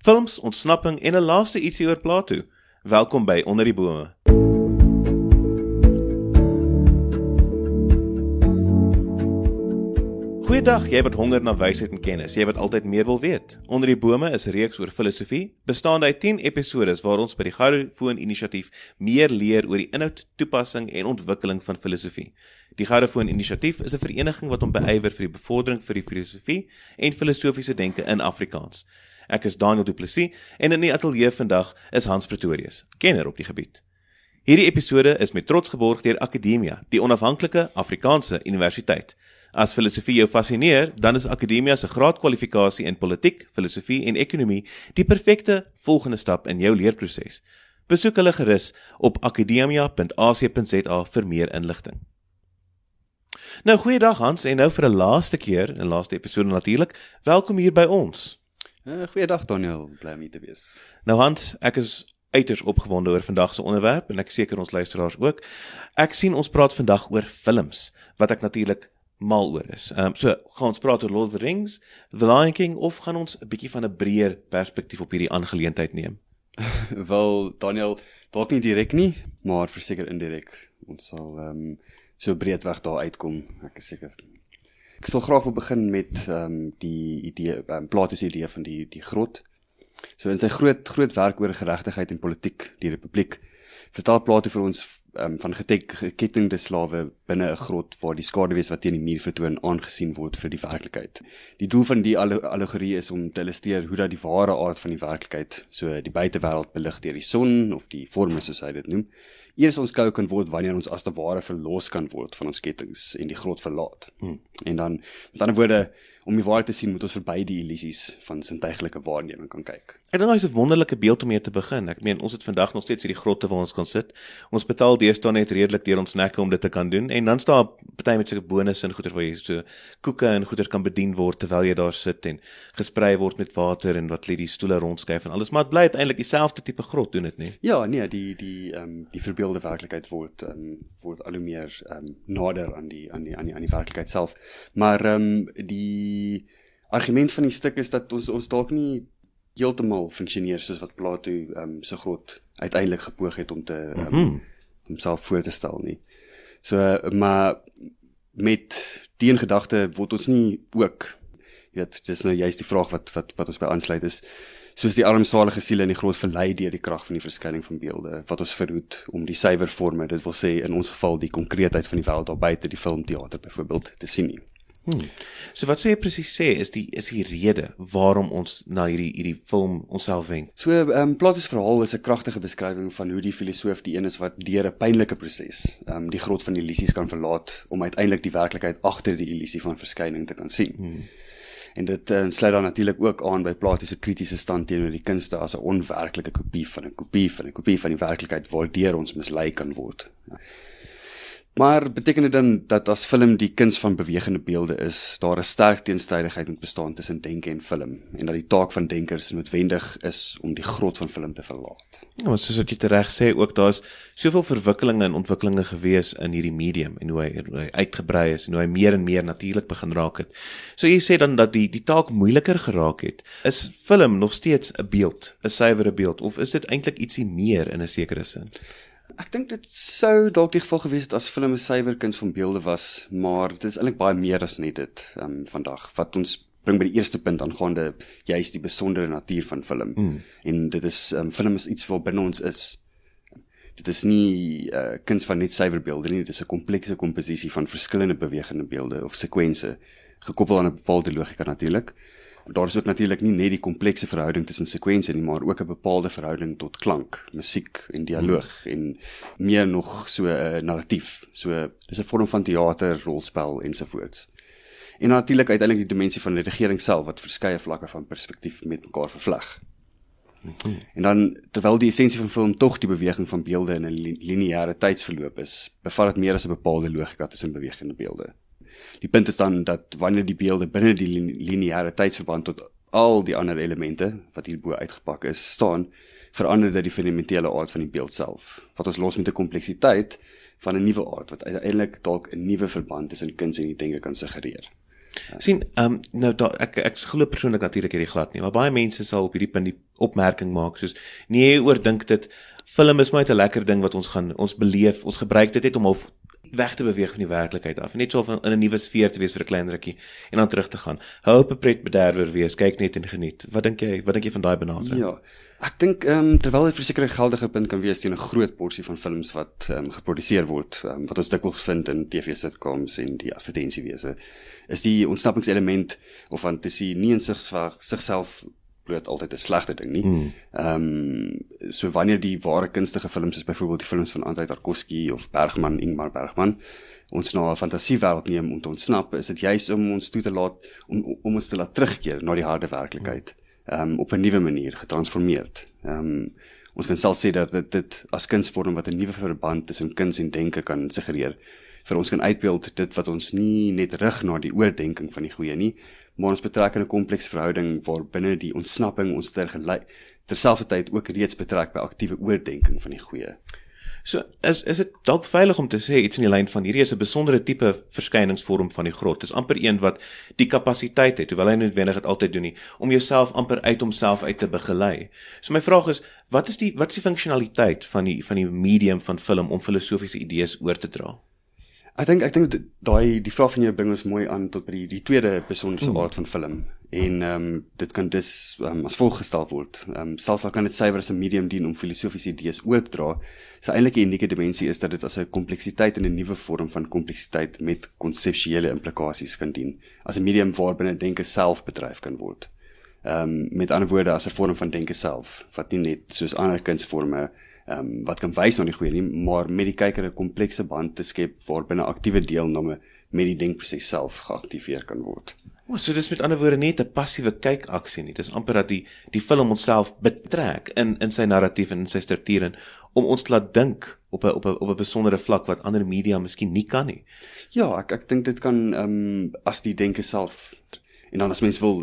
films, ontsnapping en 'n laaste ietsie oor Plato. Welkom by Onder die Bome. Goeiedag, jy wat honger na wysheid en kennis, jy wat altyd meer wil weet. Onder die Bome is 'n reeks oor filosofie, bestaande uit 10 episodes waar ons by die Goue Foon Inisiatief meer leer oor die inhoud, toepassing en ontwikkeling van filosofie. Die Goue Foon Inisiatief is 'n vereniging wat hom beywer vir die bevordering vir die filosofie en filosofiese denke in Afrikaans. Ek is Daniel Du Plessis en in die ateljee vandag is Hans Pretorius, kenner op die gebied. Hierdie episode is met trots geborg deur Akademia, die onafhanklike Afrikaanse universiteit. As filosofie jou fascineer, dan is Akademia se graadkwalifikasie in politiek, filosofie en ekonomie die perfekte volgende stap in jou leerproses. Besoek hulle gerus op akademia.ac.za vir meer inligting. Nou, goeiedag Hans, en nou vir 'n laaste keer, 'n laaste episode natuurlik, welkom hier by ons. Goeiedag Daniel, bly om hier te wees. Nou Hans, ek is uiters opgewonde oor vandag se onderwerp, en ek seker ons luisteraars ook. Ek sien ons praat vandag oor films, wat ek natuurlik mal oor is. So, gaan ons praat oor Lord of the Rings, The Lion King, of gaan ons 'n bietjie van 'n breër perspektief op hierdie aangeleentheid neem? Wel, Daniel, dalk nie direk nie, maar verseker indirek. Ons sal so breedweg daar uitkom, ek is seker. Ek sal graag wil begin met die idee, Plato se idee van die grot. So in sy groot werk oor geregtigheid en politiek, die Republiek, vertel Plato vir ons van gekettingde slawe binne 'n grot waar die skaduwees wat teen die muur vertoon aangesien word vir die werklikheid. Die doel van die allegorie is om te illustreer hoe dat die ware aard van die werklikheid, so die buitewêreld belig deur die son of die forme soos hy dit noem, eers ons kou kan word wanneer ons as te ware verlos kan word van ons kettings en die grot verlaat. En dan, met ander woorde, om die waarheid te sien, moet ons verby die illusies van sintuiglike waarneming kan kyk. Ek dink dit is 'n wonderlike beeld om mee te begin. Ek meen, ons het vandag nog steeds hierdie grotte waar ons kan sit. Ons betaal deesdae net redelik deur ons nekke om dit te kan doen, en dan staan party met sulke bonusse en goeder waar jy so koeke en goeder kan bedien word terwyl jy daar sit en gesprei word met water en wat lê die stoele rondskuif en alles, maar dit bly uiteindelik dieselfde tipe grot, doen dit nie? Ja, nee, die verbeelde werklikheid word al hoe meer nader aan die werklikheid self. Maar die argument van die stuk is dat ons dalk nie heeltemal funksioneer soos wat Plato se grot uiteindelik gepoog het om te homself voor te stel nie. So, maar met die in gedagte word ons nie ook, weet, dis nou juist die vraag wat ons by aansluit is, soos die armsalige siele in die grot verlei deur die krag van die verskyning van beelde, wat ons verhoed om die suiwer forme, dit wil sê in ons geval die konkreetheid van die wêreld daar buite, die filmteater byvoorbeeld, te sien nie. So wat sê jy presies sê, is die rede waarom ons na hierdie film onsself wend? So, Plato's verhaal is 'n kragtige beskrywing van hoe die filosoof die een is wat deur 'n pynlike proses die grot van illusies kan verlaat, om uiteindelik die werklikheid agter die illusie van verskyning te kan sien. En dit sluit dan natuurlik ook aan by Plato se kritiese stand teenoor die kunste as 'n onwerklike kopie van 'n kopie van die werklikheid waardeur ons mislei kan word. Maar beteken dit dan dat as film die kuns van bewegende beelde is, daar 'n sterk teenstrydigheid moet bestaan tussen denke en film, en dat die taak van denkers noodwendig is om die grot van film te verlaat? Ja, soos wat jy tereg sê, ook daar's soveel verwikkelinge en ontwikkelinge gewees in hierdie medium, en hoe hy uitgebrei is, en hoe hy meer en meer natuurlik begin raak het. So jy sê dan dat die taak moeiliker geraak het. Is film nog steeds 'n beeld, 'n suiwere beeld, of is dit eintlik ietsie meer in 'n sekere sin? Ek dink dit sou dalk die geval gewees het as film 'n suiwer kuns van beelde was, maar dit is eintlik baie meer as net dit vandag. Wat ons bring by die eerste punt aangaande juist die besondere natuur van film. En dit is, film is iets wat binne ons is. Dit is nie kuns van net suiwer beelde nie, dit is 'n komplekse komposisie van verskillende bewegende beelde of sekwense, gekoppel aan 'n bepaalde logika natuurlik. Daar is ook natuurlik nie net die komplekse verhouding tussen sekwense nie, maar ook 'n bepaalde verhouding tot klank, musiek en dialoog, en meer nog so 'n narratief. So dis 'n vorm van teater, rolspel ensovoorts. En natuurlik uiteindelik die dimensie van die regering self, wat verskeie vlakke van perspektief met mekaar vervleg. En dan, terwyl die essensie van film tog die beweging van beelde in 'n lineêre tydsverloop is, bevat dit meer as 'n bepaalde logika tussen bewegende beelde. Die punt is dan dat wanneer die beelde binne die lineêre tydsverband tot al die ander elemente, wat hierbo uitgepak is, staan, verander dit die fundamentele aard van die beeld self, wat ons los met 'n kompleksiteit van 'n nuwe aard, wat uiteindelik dalk 'n nuwe verband tussen kuns en die denke kan suggereer. Sien, nou ek glo persoonlik natuurlik hierdie glad nie, maar baie mense sal op hierdie punt die opmerking maak soos nee, jy oordink dit. Film is maar net 'n lekker ding wat ons beleef, ons gebruik dit net om half weg te beweeg van die werklikheid af, net so in 'n nuwe sfeer te wees vir 'n klein rukkie en dan terug te gaan. Hou op 'n pretbederwer wees, kyk net en geniet. Wat dink jy van daai benadering? Ja, ek dink terwyl dit verseker 'n geldige punt kan wees teen 'n groot porsie van films wat geproduseer word, wat ons dikwels vind in TV-sitcoms en die advertensiewese, is die ontsnappingselement of fantasie nie in sigself bloot altyd 'n slegte ding nie. So wanneer die ware kunstige films is byvoorbeeld die films van Andrei Tarkovsky of Ingmar Bergman, ons na 'n fantasiewêreld neem om te ontsnap, is dit juis om ons toe te laat om ons te laat terugkeer na die harde werklikheid, op 'n nuwe manier getransformeerd. Ons kan self sê dat dit as kunsvorm wat 'n nuwe verband tussen kuns en denke kan suggereer. Vir ons kan uitbeeld dit wat ons nie net rig na die oordenking van die goeie nie, maar ons betrek in 'n komplekse verhouding waar binne die ontsnapping ons terselfdertyd ook reeds betrek by aktiewe oordenking van die goeie. So, is dit dalk veilig om te sê iets in die lyn van hierdie is 'n besondere tipe verskyningsvorm van die grot. Dis amper een wat die kapasiteit het, hoewel hy nie noodwendig dit altyd doen nie, om jouself amper uit homself uit te begelei. So my vraag is, wat is die funksionaliteit van die medium van film om filosofiese idees oor te dra? Ek dink die vraag van jou bring ons mooi aan tot by die tweede besonderse aard van film. En dit kan dus as volg gestel word. Selfs al kan dit suiwer as 'n medium dien om filosofiese idees oor te dra, sy eintlike unieke dimensie is dat dit as 'n kompleksiteit in 'n nuwe vorm van kompleksiteit met konseptuele implikasies kan dien, as 'n medium waarbinne denke self bedryf kan word. Met ander woorde, as 'n vorm van denke self, wat nie net soos ander kunsvorme wat kan wys na die goeie nie, maar met die kyker 'n komplekse band te skep waarbinne aktiewe deelname met die denkproses self geaktiveer kan word. So dis met ander woorde net 'n passiewe kykaksie nie. Dis amper dat die film onsself betrek in sy narratief en in sy struktuur om ons te laat dink op 'n besondere vlak wat ander media miskien nie kan nie. Ja, ek dink dit kan as die denke self, en dan as mens wil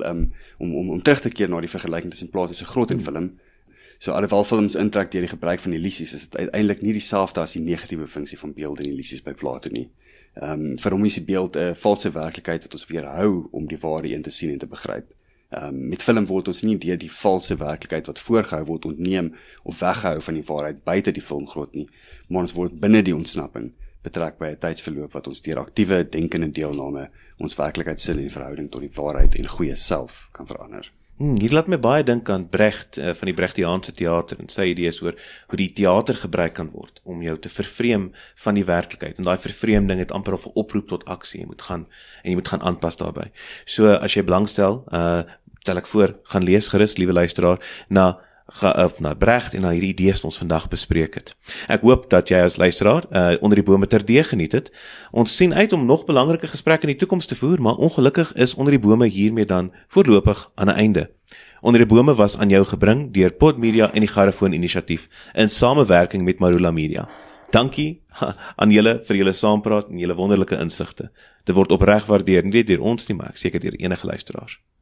om terug te keer na die vergelyking tussen Plato se grot en film. So alhoewel films intrek deur die gebruik van illusies, is dit uiteindelik nie dieselfde as die negatiewe funksie van beelde en illusies by Plato nie. Vir hom is die beeld 'n valse werklikheid wat ons weerhou om die ware een te sien en te begryp. Met film word ons nie deur die valse werklikheid wat voorgehou word ontneem of weggehou van die waarheid buite die filmgrot nie, maar ons word binne die ontsnapping betrek by 'n tydsverloop wat ons deur aktiewe denkende deelname ons werklikheidssin en verhouding tot die waarheid en goeie self kan verander. Hier laat my baie dink aan Brecht van die Brechtiaanse teater en sy idees oor hoe die teater gebruik kan word om jou te vervreem van die werklikheid. En daai vervreemding het amper 'n oproep tot aksie. Jy moet gaan aanpas daarbey. So as jy belangstel, tel ek voor, gaan lees gerus, liewe luisteraar, na Brecht en na hierdie idees wat ons vandag bespreek het. Ek hoop dat jy as luisteraar onder die bome terdee geniet het. Ons sien uit om nog belangrike gesprekke in die toekoms te voer, maar ongelukkig is onder die bome hiermee dan voorlopig aan 'n einde. Onder die bome was aan jou gebring deur Podmedia en die Garrefoon Inisiatief in samewerking met Marula Media. Dankie aan julle vir julle saampraat en julle wonderlike insigte. Dit word opreg waardeer, nie deur ons nie, maar ek seker deur enige luisteraars.